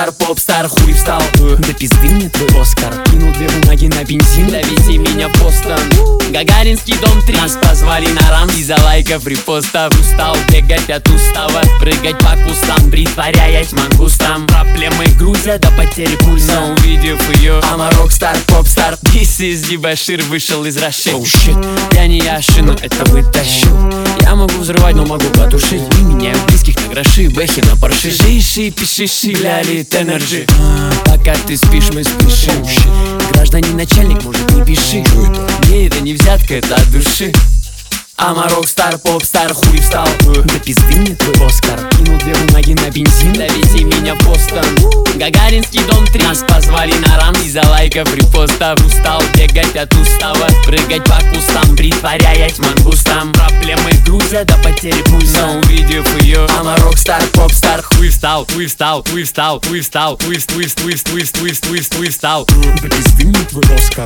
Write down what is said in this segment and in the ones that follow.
рок-стар, поп-стар, хуй встал. Да пизды мне твой Оскар. Кинул 2 бумаги на бензин, довези меня в Бостон. Гагаринский дом 3. Нас позвали на рам из-за лайков, репостов. Устал бегать от устава, прыгать по кустам, притворяясь мангустом. Проблемы грузят до потери пульса. Но увидев ее, I'm a rockstar, поп-стар. This is дебошир, вышел из Раши. Oh shit, я не яшину, это вытащил. Я могу взрывать, но могу потушить. И меняю близких на гроши, бэхи на парши. Жиши, пишиши, лялит энерджи. Пока ты спишь, мы спешим. Гражданин начальник, может, не пиши. Мне это не взятка, это от души. I'm a rockstar, поп-стар, хуй встал. Да пизды мне твой Оскар. Кинул 2 бумаги на бензин, довези меня в Бостон. Гагаринский дом 3. Нас позвали на рам из-за лайков, репостов. Устал бегать от устава, прыгать по кустам, притворяясь мангустом. Проблемы грузят до потери пульса. Но увидев ее, I'm a rockstar, поп-стар, хуй встал, хуй встал, хуй встал, хуй встал, хуй встал. Да пизды мне твой Оскар.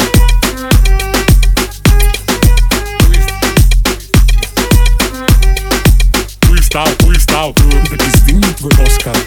Хуй встал, да пизды мне твой Оскар.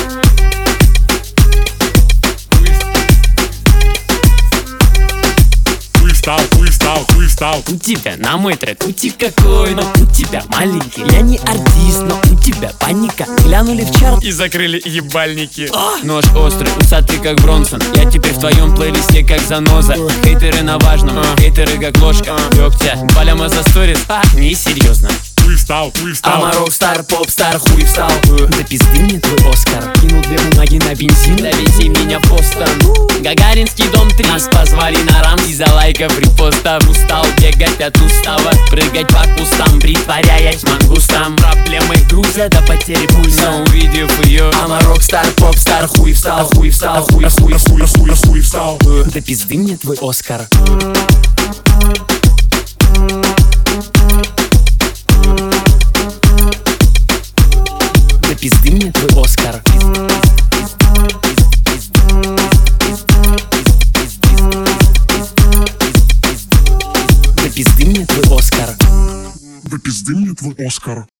Хуй встал. У тебя на мой трек утик какой, но у тебя маленький. Я не артист, но у тебя паника. Глянули в чарт И закрыли ебальники. Нож острый, усатый как Бронсон. Я теперь в твоем плейлисте как заноза. Хейтеры на важном, хейтеры как ложка дегтя. Валяма за сторис, несерьезно. Хуй встал. I'm a rockstar, поп-стар, хуй встал. Да пизды мне твой Оскар. Кинул 2 бумаги на бензин, довези меня в Бостон. Гагаринский дом 3. Нас позвали на рам из-за лайков, репостов. Устал бегать от устава, прыгать по кустам, притворяясь мангустом. Проблемы грузят до потери пульса. Но увидев ее, I'm a rockstar, поп-стар, хуй встал, хуй встал, хуй встал. Да пизды мне твой Оскар. Да пизды мне твой Оскар. Да пизды мне твой Оскар. Да пизды мне твой Оскар.